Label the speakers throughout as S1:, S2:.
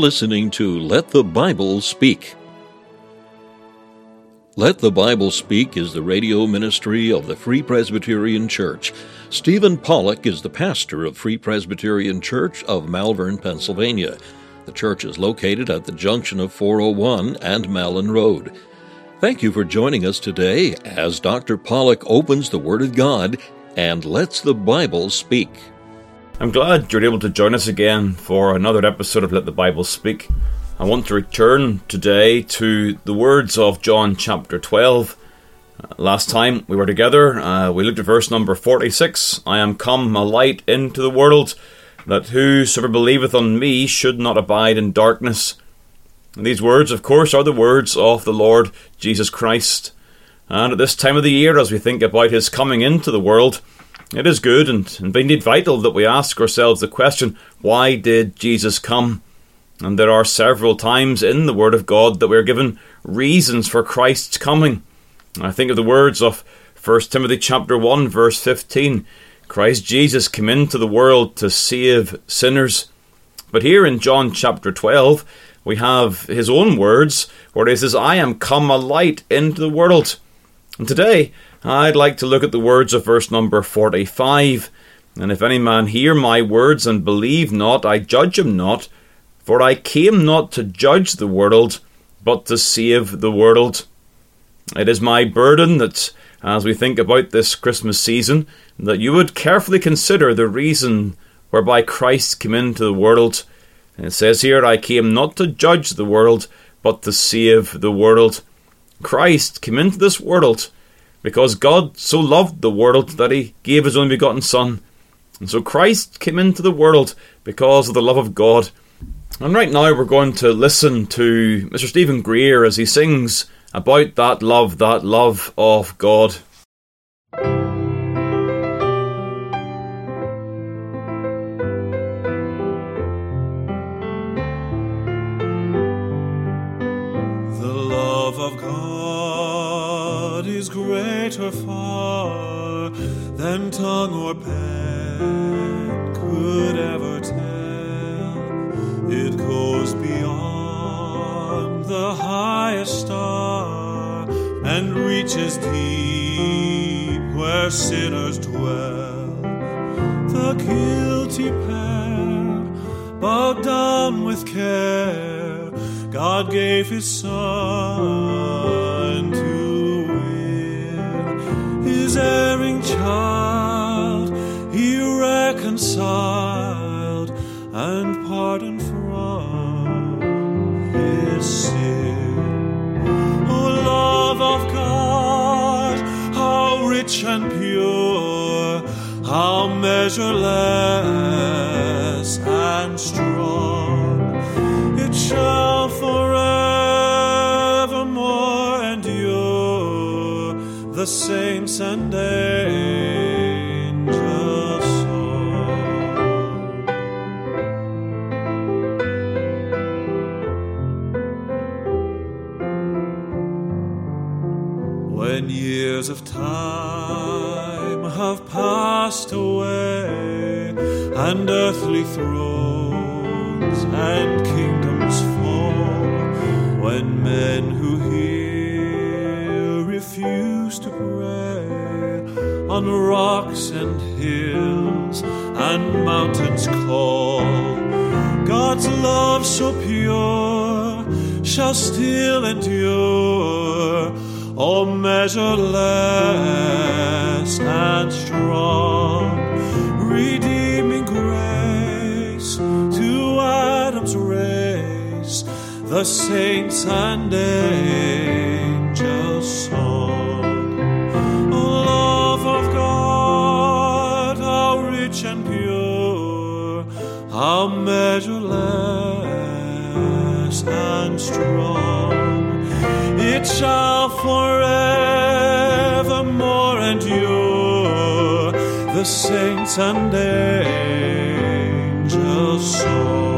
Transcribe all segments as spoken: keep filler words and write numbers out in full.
S1: listening to Let the Bible Speak. Let the Bible Speak is the radio ministry of the Free Presbyterian Church. Stephen Pollock is the pastor of Free Presbyterian Church of Malvern, Pennsylvania. The church is located at the junction of four oh one and Malin Road. Thank you for joining us today as Doctor Pollock opens the Word of God and lets the Bible speak.
S2: I'm glad you're able to join us again for another episode of Let the Bible Speak. I want to return today to the words of John chapter twelve. Uh, last time we were together, uh, we looked at verse number forty-six. I am come a light into the world, that whosoever believeth on me should not abide in darkness. And these words, of course, are the words of the Lord Jesus Christ. And at this time of the year, as we think about his coming into the world, it is good and, and indeed vital that we ask ourselves the question, why did Jesus come? And there are several times in the Word of God that we are given reasons for Christ's coming. I think of the words of First Timothy chapter one, verse fifteen. Christ Jesus came into the world to save sinners. But here in John chapter twelve, we have his own words, where he says, I am come a light into the world. And today, I'd like to look at the words of verse number forty-five. And if any man hear my words and believe not, I judge him not. For I came not to judge the world, but to save the world. It is my burden that, as we think about this Christmas season, that you would carefully consider the reason whereby Christ came into the world. And it says here, I came not to judge the world, but to save the world. Christ came into this world because God so loved the world that he gave his only begotten Son. And so Christ came into the world because of the love of God. And right now we're going to listen to Mister Stephen Greer as he sings about that love, that love of God.
S3: Greater far than tongue or pen could ever tell. It goes beyond the highest star and reaches deep where sinners dwell. The guilty pair, bowed down with care, God gave his Son to his erring child he reconciled and pardoned from his sin. O love of God, how rich and pure, how measureless and strong, it shall forevermore endure the saints and angels' song. When years of time have passed away, and earthly thrones and kingdoms fall, when men who hear refuse to pray, on rocks and hills and mountains call, God's love so pure shall still endure, O measureless and strong, redeeming grace to Adam's race, the saints and angels' song. O love of God, how rich and pure, how measureless and strong, it shall forevermore endure the saints and angels' song.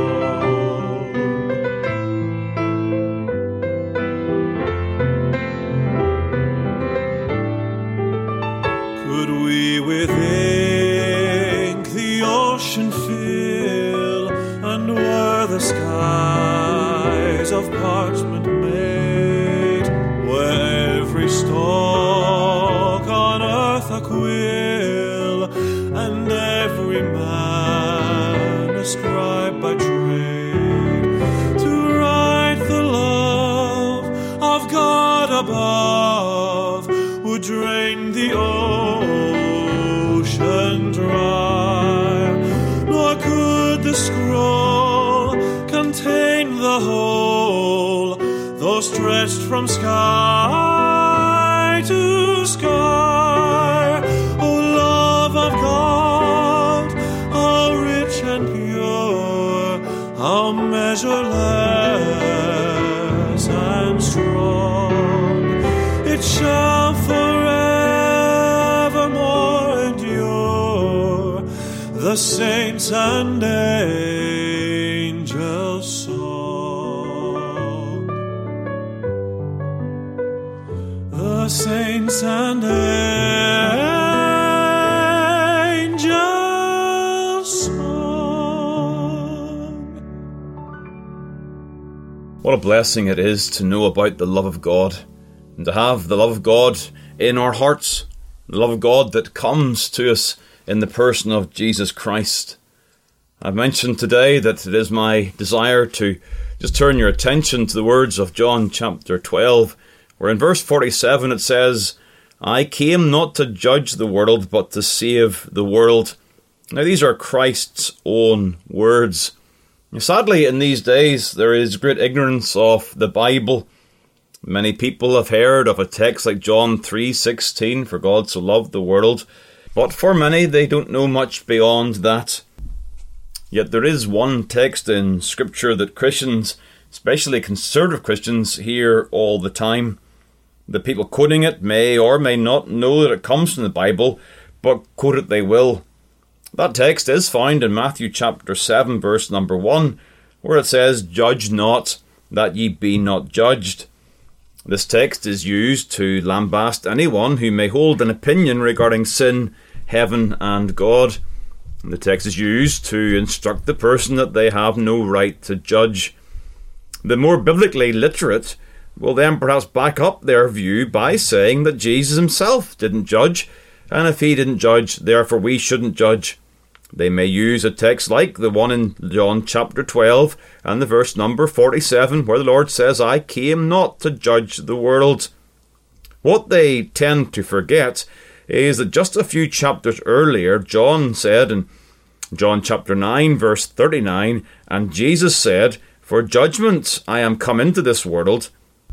S3: Could we with ink the ocean fill, and were the skies of parchment made, where every stalk on earth a quill, and every man a scribe by trade, to write the love of God above would drain the ocean dry, nor could the scroll contain the whole, though stretched from sky to sky. O love of God, how rich and pure, how measureless and strong, it shall forevermore endure, the saints and angels' song. The saints and angels' song.
S2: What a blessing it is to know about the love of God, and to have the love of God in our hearts, the love of God that comes to us in the person of Jesus Christ. I've mentioned today that it is my desire to just turn your attention to the words of John chapter twelve, where in verse forty-seven it says, I came not to judge the world, but to save the world. Now these are Christ's own words. Sadly, in these days, there is great ignorance of the Bible. Many people have heard of a text like John three sixteen, for God so loved the world, but for many they don't know much beyond that. Yet there is one text in Scripture that Christians, especially conservative Christians, hear all the time. The people quoting it may or may not know that it comes from the Bible, but quote it they will. That text is found in Matthew chapter seven, verse number one, where it says, Judge not, that ye be not judged. This text is used to lambast anyone who may hold an opinion regarding sin, heaven, and God. The text is used to instruct the person that they have no right to judge. The more biblically literate will then perhaps back up their view by saying that Jesus himself didn't judge, and if he didn't judge, therefore we shouldn't judge. They may use a text like the one in John chapter twelve and the verse number forty-seven, where the Lord says, I came not to judge the world. What they tend to forget is that just a few chapters earlier, John said in John chapter nine, verse thirty-nine, and Jesus said, For judgment I am come into this world,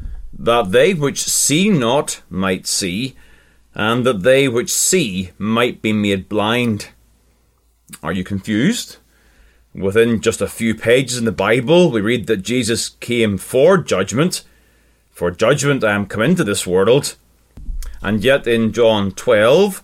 S2: that they which see not might see, and that they which see might be made blind. Are you confused? Within just a few pages in the Bible, we read that Jesus came for judgment. For judgment I am come into this world. And yet in John twelve,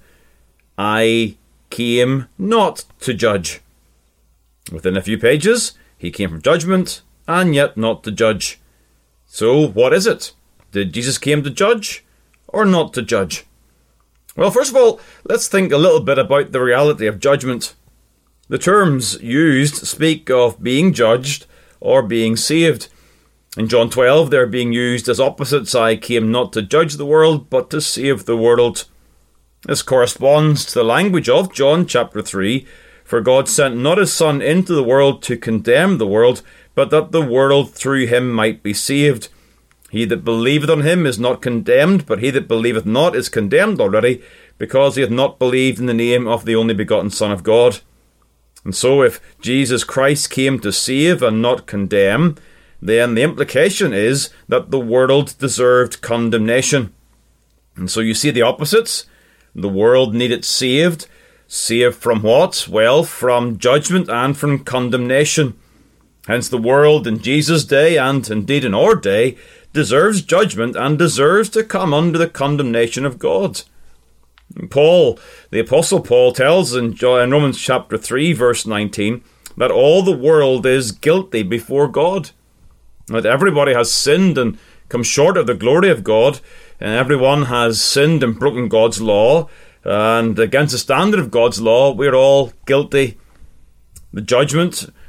S2: I came not to judge. Within a few pages, he came for judgment, and yet not to judge. So what is it? Did Jesus came to judge, or not to judge? Well, first of all, let's think a little bit about the reality of judgment. The terms used speak of being judged or being saved. In John twelve, they're being used as opposites. I came not to judge the world, but to save the world. This corresponds to the language of John chapter three. For God sent not his Son into the world to condemn the world, but that the world through him might be saved. He that believeth on him is not condemned, but he that believeth not is condemned already, because he hath not believed in the name of the only begotten Son of God. And so if Jesus Christ came to save and not condemn, then the implication is that the world deserved condemnation. And so you see the opposites. The world needed saved. Saved from what? Well, from judgment and from condemnation. Hence the world in Jesus' day, and indeed in our day, deserves judgment and deserves to come under the condemnation of God. Paul, the Apostle Paul, tells in Romans chapter three, verse nineteen, that all the world is guilty before God. That everybody has sinned and come short of the glory of God, and everyone has sinned and broken God's law, and against the standard of God's law, we're all guilty. The judgment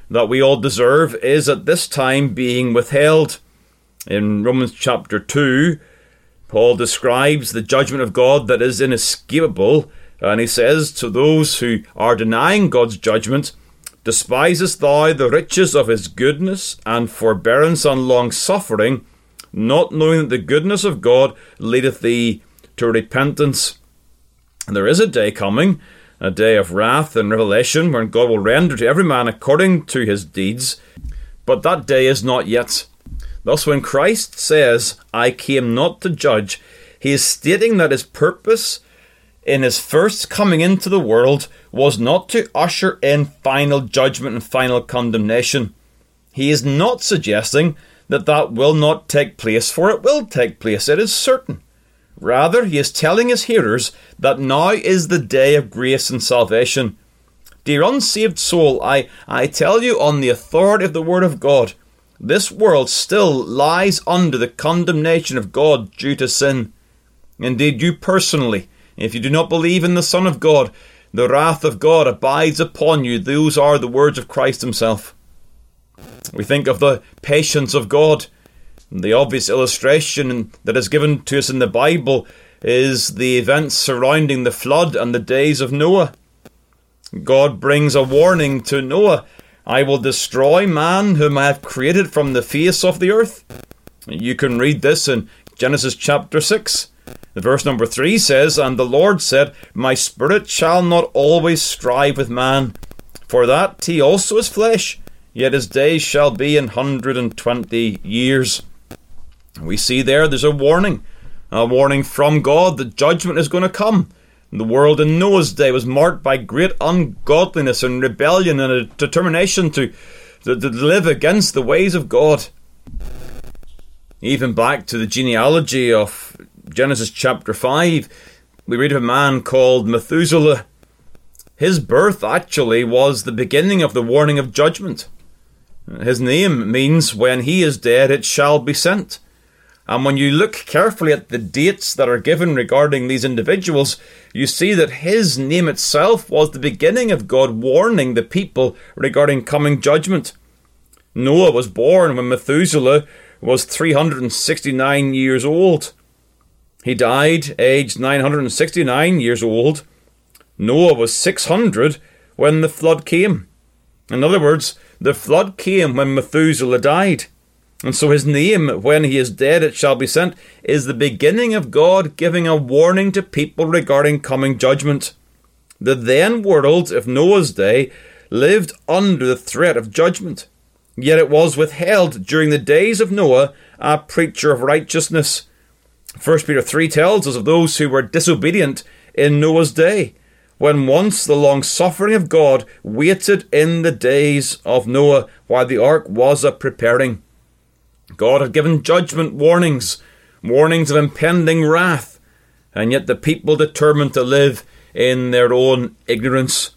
S2: that we all deserve is at this time being withheld. In Romans chapter two, Paul describes the judgment of God that is inescapable, and he says to those who are denying God's judgment, "Despisest thou the riches of his goodness and forbearance and long-suffering, not knowing that the goodness of God leadeth thee to repentance?" And there is a day coming, a day of wrath and revelation, when God will render to every man according to his deeds, but that day is not yet. Thus, when Christ says, "I came not to judge," he is stating that his purpose in his first coming into the world was not to usher in final judgment and final condemnation. He is not suggesting that that will not take place, for it will take place, it is certain. Rather, he is telling his hearers that now is the day of grace and salvation. Dear unsaved soul, I, I tell you on the authority of the Word of God, this world still lies under the condemnation of God due to sin. Indeed, you personally, if you do not believe in the Son of God, the wrath of God abides upon you. Those are the words of Christ himself. We think of the patience of God. The obvious illustration that is given to us in the Bible is the events surrounding the flood and the days of Noah. God brings a warning to Noah: "I will destroy man whom I have created from the face of the earth." You can read this in Genesis chapter six. The verse number three says, "And the Lord said, My spirit shall not always strive with man, for that he also is flesh, yet his days shall be an hundred and twenty years." We see there there's a warning, a warning from God that judgment is going to come. The world in Noah's day was marked by great ungodliness and rebellion and a determination to, to, to live against the ways of God. Even back to the genealogy of Genesis chapter five, we read of a man called Methuselah. His birth actually was the beginning of the warning of judgment. His name means, "When he is dead, it shall be sent." And when you look carefully at the dates that are given regarding these individuals, you see that his name itself was the beginning of God warning the people regarding coming judgment. Noah was born when Methuselah was three hundred sixty-nine years old. He died aged nine hundred sixty-nine years old. Noah was six hundred when the flood came. In other words, the flood came when Methuselah died. And so his name, "When he is dead, it shall be sent," is the beginning of God giving a warning to people regarding coming judgment. The then world of Noah's day lived under the threat of judgment. Yet it was withheld during the days of Noah, a preacher of righteousness. First Peter three tells us of those who were disobedient in Noah's day, when once the long-suffering of God waited in the days of Noah while the ark was a-preparing. God had given judgment warnings, warnings of impending wrath, and yet the people determined to live in their own ignorance.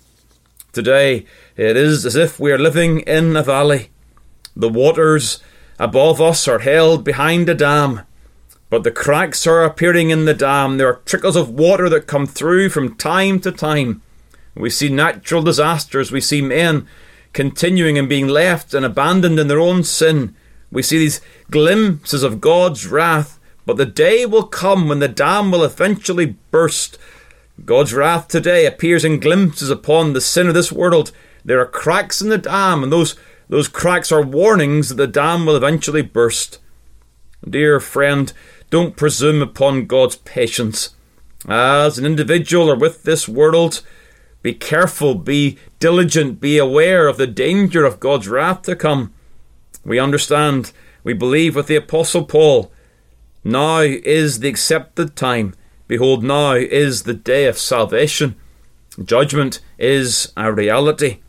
S2: Today, it is as if we are living in a valley. The waters above us are held behind a dam, but the cracks are appearing in the dam. There are trickles of water that come through from time to time. We see natural disasters. We see men continuing and being left and abandoned in their own sin. We see these glimpses of God's wrath, but the day will come when the dam will eventually burst. God's wrath today appears in glimpses upon the sin of this world. There are cracks in the dam, and those, those cracks are warnings that the dam will eventually burst. Dear friend, don't presume upon God's patience. As an individual or with this world, be careful, be diligent, be aware of the danger of God's wrath to come. We understand, we believe with the Apostle Paul, now is the accepted time. Behold, now is the day of salvation. Judgment is a reality.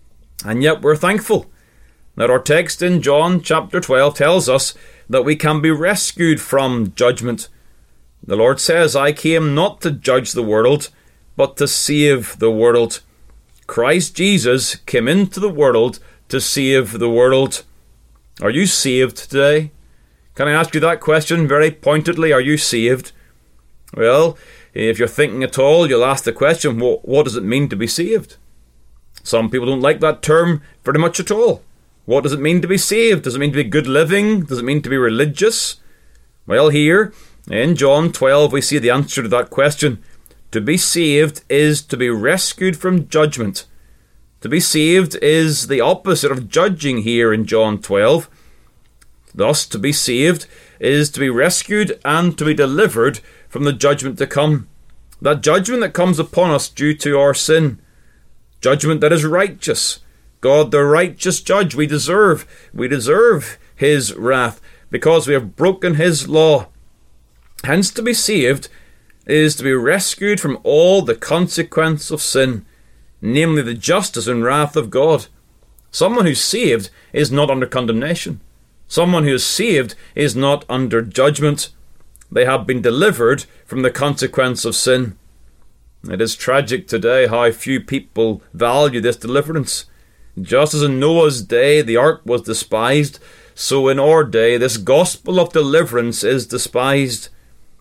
S2: And yet we're thankful that our text in John chapter twelve tells us that we can be rescued from judgment. The Lord says, "I came not to judge the world, but to save the world." Christ Jesus came into the world to save the world. Are you saved today? Can I ask you that question very pointedly? Are you saved? Well, if you're thinking at all, you'll ask the question, well, what does it mean to be saved? Some people don't like that term very much at all. What does it mean to be saved? Does it mean to be good living? Does it mean to be religious? Well, here in John twelve we see the answer to that question. To be saved is to be rescued from judgment. To be saved is the opposite of judging here in John twelve. Thus, to be saved is to be rescued and to be delivered from the judgment to come. That judgment that comes upon us due to our sin. Judgment that is righteous. God, the righteous judge, we deserve. We deserve his wrath because we have broken his law. Hence, to be saved is to be rescued from all the consequence of sin, namely the justice and wrath of God. Someone who's saved is not under condemnation. Someone who is saved is not under judgment. They have been delivered from the consequence of sin. It is tragic today how few people value this deliverance. Just as in Noah's day the ark was despised, so in our day this gospel of deliverance is despised.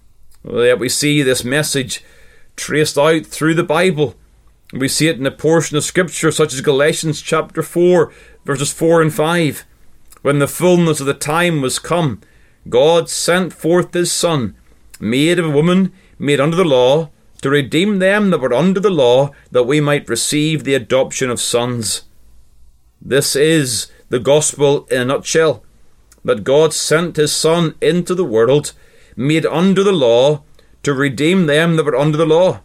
S2: Yet we see this message traced out through the Bible. We see it in a portion of Scripture such as Galatians chapter four, verses four and five. When the fullness of the time was come, God sent forth his Son, made of a woman, made under the law, to redeem them that were under the law, that we might receive the adoption of sons. This is the gospel in a nutshell, that God sent his Son into the world, made under the law, to redeem them that were under the law.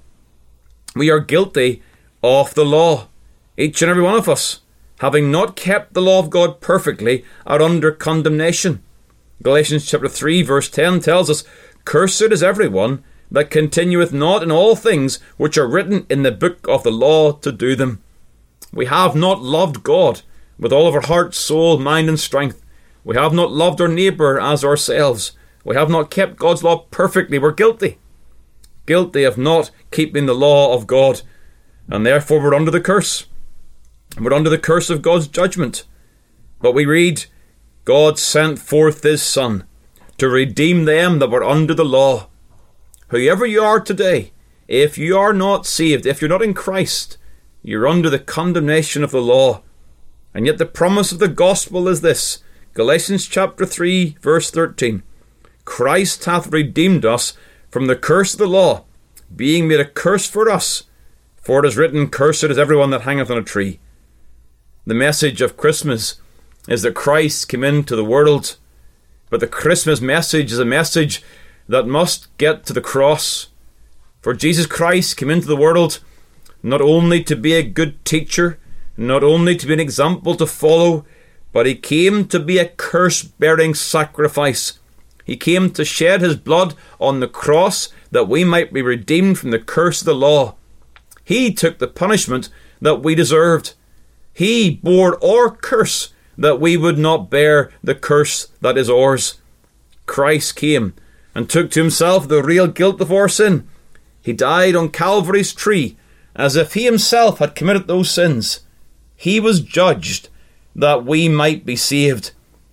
S2: We are guilty of the law, each and every one of us, having not kept the law of God perfectly, are under condemnation. Galatians chapter three verse ten tells us, Cursed is every one that continueth not in all things which are written in the book of the law to do them. We have not loved God with all of our heart, soul, mind and strength. We have not loved our neighbour as ourselves. We have not kept God's law perfectly. We're guilty. Guilty of not keeping the law of God. And therefore we're under the curse. We're under the curse of God's judgment. But we read, God sent forth his Son to redeem them that were under the law. Whoever you are today, if you are not saved, if you're not in Christ, you're under the condemnation of the law. And yet the promise of the gospel is this, Galatians chapter three, verse thirteen. Christ hath redeemed us from the curse of the law, being made a curse for us. For it is written, Cursed is everyone that hangeth on a tree. The message of Christmas is that Christ came into the world. But the Christmas message is a message that must get to the cross. For Jesus Christ came into the world not only to be a good teacher, not only to be an example to follow, but he came to be a curse-bearing sacrifice. He came to shed his blood on the cross that we might be redeemed from the curse of the law. He took the punishment that we deserved. He bore our curse that we would not bear the curse that is ours. Christ came and took to himself the real guilt of our sin. He died on Calvary's tree as if he himself had committed those sins. He was judged that we might be saved.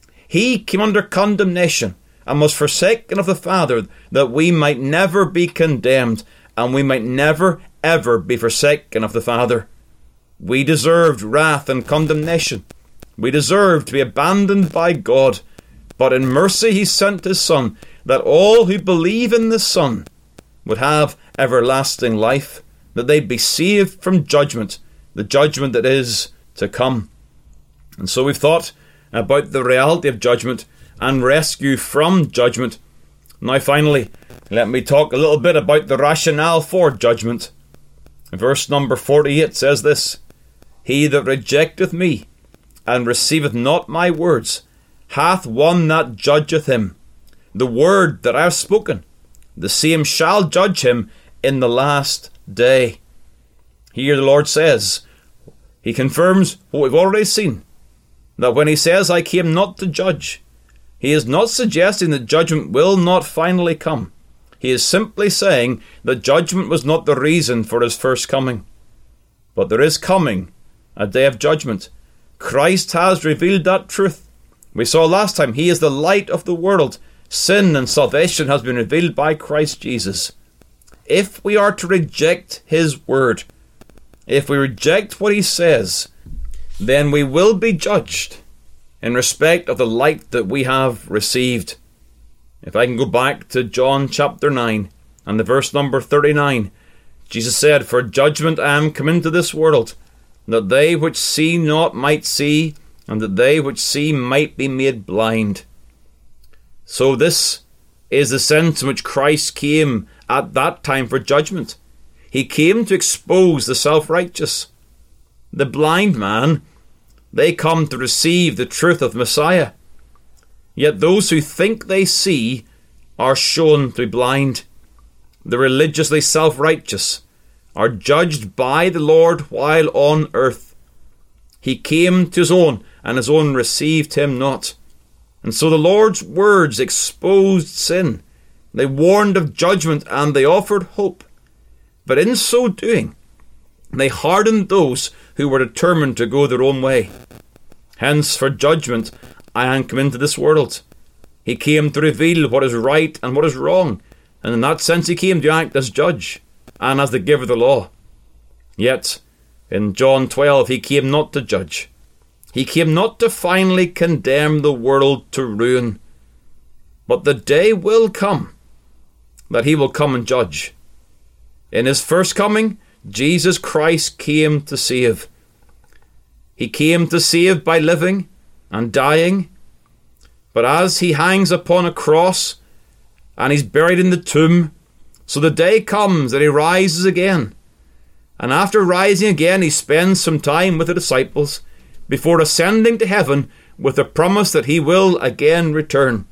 S2: He came under condemnation and was forsaken of the Father that we might never be condemned and we might never ever be forsaken of the Father. We deserved wrath and condemnation. We deserved to be abandoned by God. But in mercy he sent his Son, that all who believe in the Son would have everlasting life, that they'd be saved from judgment, the judgment that is to come. And so we've thought about the reality of judgment and rescue from judgment. Now finally, let me talk a little bit about the rationale for judgment. Verse number forty-eight says this, He that rejecteth me, and receiveth not my words, hath one that judgeth him. The word that I have spoken, the same shall judge him in the last day. Here the Lord says, he confirms what we've already seen, that when he says, I came not to judge, he is not suggesting that judgment will not finally come. He is simply saying that judgment was not the reason for his first coming. But there is coming a day of judgment. Christ has revealed that truth. We saw last time, he is the light of the world. Sin and salvation has been revealed by Christ Jesus. If we are to reject his word, if we reject what he says, then we will be judged in respect of the light that we have received. If I can go back to John chapter nine and the verse number thirty-nine, Jesus said, "For judgment I am come into this world, that they which see not might see, and that they which see might be made blind." So this is the sense in which Christ came at that time for judgment. He came to expose the self-righteous. The blind man, they come to receive the truth of Messiah. Yet those who think they see are shown to be blind. The religiously self-righteous are judged by the Lord while on earth. He came to his own, and his own received him not. And so the Lord's words exposed sin. They warned of judgment, and they offered hope. But in so doing, they hardened those who were determined to go their own way. Hence, for judgment I am come into this world. He came to reveal what is right and what is wrong, and in that sense he came to act as judge and as the giver of the law. Yet, in John twelve, he came not to judge. He came not to finally condemn the world to ruin. But the day will come that he will come and judge. In his first coming, Jesus Christ came to save. He came to save by living and dying. But as he hangs upon a cross and he's buried in the tomb, so the day comes that he rises again. And after rising again, he spends some time with the disciples before ascending to heaven with the promise that he will again return.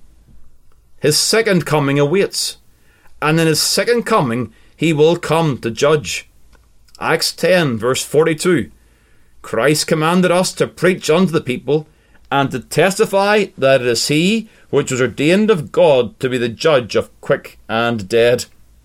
S2: His second coming awaits, and in his second coming he will come to judge. Acts ten verse forty-two. Christ commanded us to preach unto the people and to testify that it is he which was ordained of God to be the judge of quick and dead.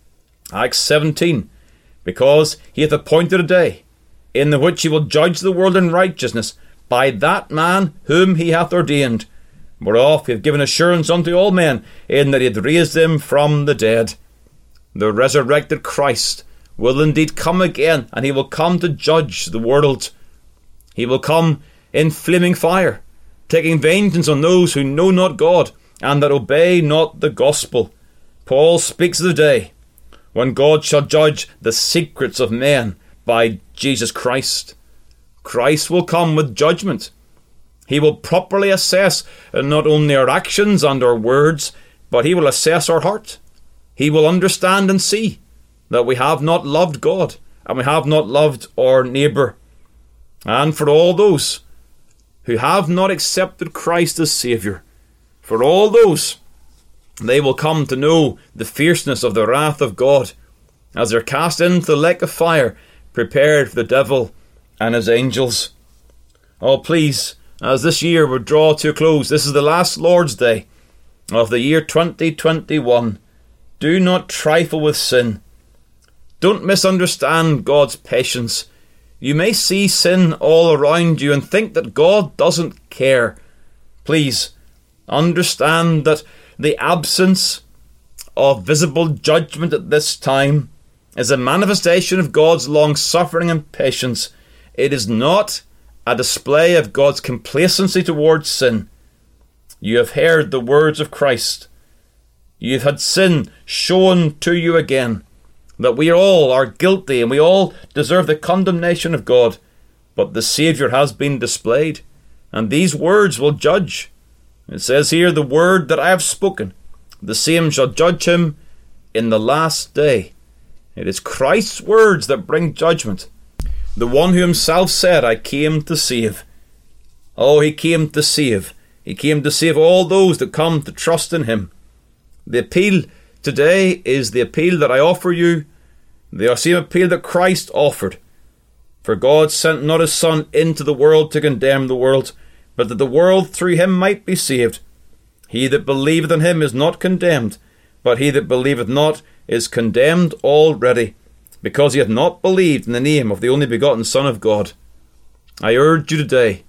S2: Acts seventeen. Because he hath appointed a day in the which he will judge the world in righteousness by that man whom he hath ordained, whereof he hath given assurance unto all men, in that he hath raised them from the dead. The resurrected Christ will indeed come again, and he will come to judge the world. He will come in flaming fire, taking vengeance on those who know not God, and that obey not the gospel. Paul speaks of the day when God shall judge the secrets of men by Jesus Christ. Christ will come with judgment. He will properly assess not only our actions and our words, but he will assess our heart. He will understand and see that we have not loved God, and we have not loved our neighbour. And for all those who have not accepted Christ as Saviour, for all those, they will come to know the fierceness of the wrath of God as they're cast into the lake of fire, prepared for the devil and his angels. Oh, please, as this year will draw to a close, this is the last Lord's Day of the year twenty twenty-one. Do not trifle with sin. Don't misunderstand God's patience. You may see sin all around you and think that God doesn't care. Please, understand that the absence of visible judgment at this time is a manifestation of God's long-suffering and patience. It is not a display of God's complacency towards sin. You have heard the words of Christ. You have had sin shown to you again, that we all are guilty and we all deserve the condemnation of God. But the Saviour has been displayed, and these words will judge. It says here, the word that I have spoken, the same shall judge him in the last day. It is Christ's words that bring judgment. The one who himself said, I came to save. Oh, he came to save. He came to save all those that come to trust in him. The appeal today is the appeal that I offer you, the same appeal that Christ offered. For God sent not his Son into the world to condemn the world, but that the world through him might be saved. He that believeth in him is not condemned, but he that believeth not is condemned already, because he hath not believed in the name of the only begotten Son of God. I urge you today,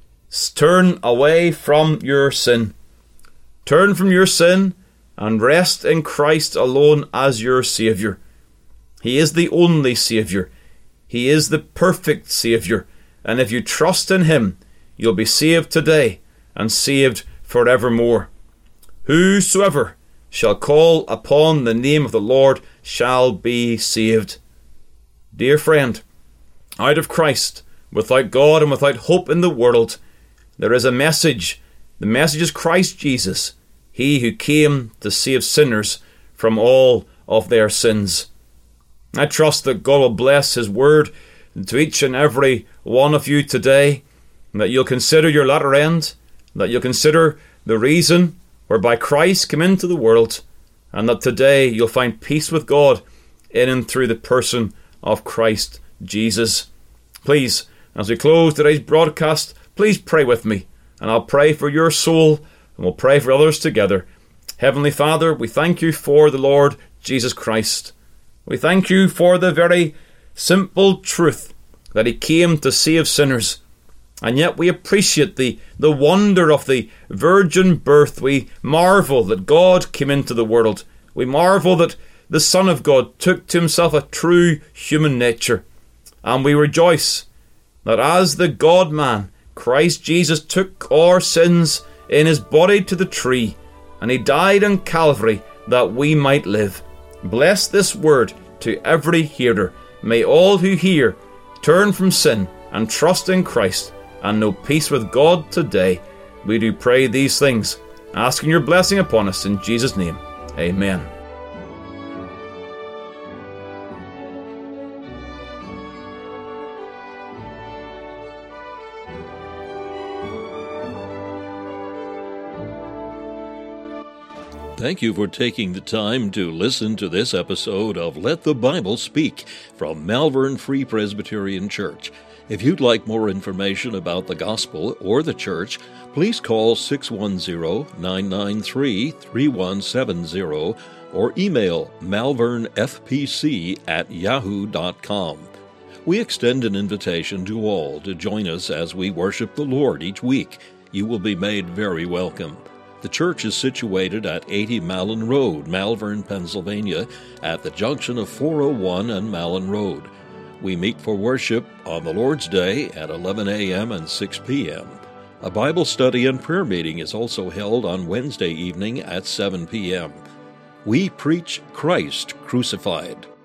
S2: turn away from your sin. Turn from your sin and rest in Christ alone as your Saviour. He is the only Saviour. He is the perfect Saviour, and if you trust in him, you'll be saved today and saved forevermore. Whosoever shall call upon the name of the Lord shall be saved. Dear friend, out of Christ, without God and without hope in the world, there is a message. The message is Christ Jesus, he who came to save sinners from all of their sins. I trust that God will bless his word to each and every one of you today, and that you'll consider your latter end, that you'll consider the reason whereby Christ came into the world, and that today you'll find peace with God in and through the person of Christ Jesus. Please, as we close today's broadcast, please pray with me, and I'll pray for your soul, and we'll pray for others together. Heavenly Father, we thank you for the Lord Jesus Christ. We thank you for the very simple truth that he came to save sinners. And yet we appreciate the, the wonder of the virgin birth. We marvel that God came into the world. We marvel that the Son of God took to himself a true human nature. And we rejoice that as the God-man, Christ Jesus took our sins in his body to the tree, and he died on Calvary that we might live. Bless this word to every hearer. May all who hear turn from sin and trust in Christ and know peace with God today. We do pray these things, asking your blessing upon us in Jesus' name. Amen.
S1: Thank you for taking the time to listen to this episode of Let the Bible Speak from Malvern Free Presbyterian Church. If you'd like more information about the gospel or the church, please call six one zero, nine nine three, three one seven zero or email malvernfpc at yahoo dot com. We extend an invitation to all to join us as we worship the Lord each week. You will be made very welcome. The church is situated at eighty Malin Road, Malvern, Pennsylvania, at the junction of four oh one and Malin Road. We meet for worship on the Lord's Day at eleven a.m. and six p.m. A Bible study and prayer meeting is also held on Wednesday evening at seven p.m. We preach Christ crucified.